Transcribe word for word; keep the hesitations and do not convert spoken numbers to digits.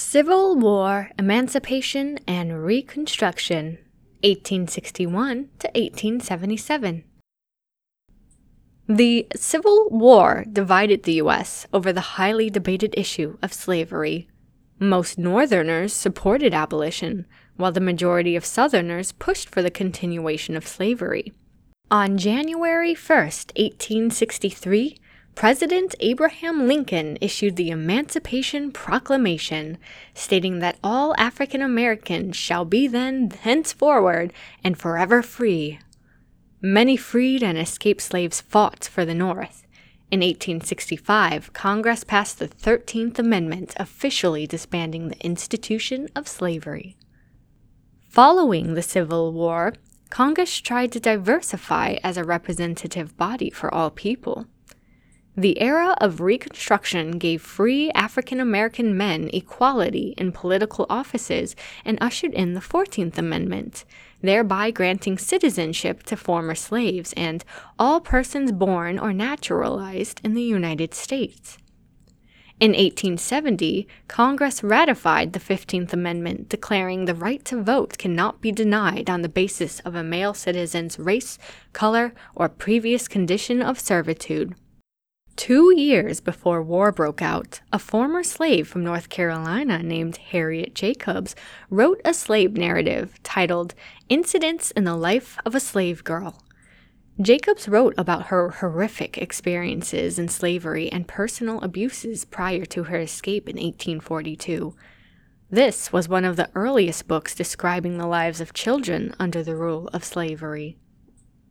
Civil War, Emancipation, and Reconstruction, eighteen sixty-one to eighteen seventy-seven. The Civil War divided the U S over the highly debated issue of slavery. Most Northerners supported abolition, while the majority of Southerners pushed for the continuation of slavery. On January first, eighteen sixty-three, President Abraham Lincoln issued the Emancipation Proclamation, stating that all African Americans shall be then, henceforward, and forever free. Many freed and escaped slaves fought for the North. In eighteen sixty-five, Congress passed the thirteenth Amendment, officially disbanding the institution of slavery. Following the Civil War, Congress tried to diversify as a representative body for all people. The era of Reconstruction gave free African American men equality in political offices and ushered in the fourteenth Amendment, thereby granting citizenship to former slaves and all persons born or naturalized in the United States. In eighteen seventy, Congress ratified the fifteenth Amendment, declaring the right to vote cannot be denied on the basis of a male citizen's race, color, or previous condition of servitude. Two years before war broke out, a former slave from North Carolina named Harriet Jacobs wrote a slave narrative titled Incidents in the Life of a Slave Girl. Jacobs wrote about her horrific experiences in slavery and personal abuses prior to her escape in eighteen forty-two. This was one of the earliest books describing the lives of children under the rule of slavery.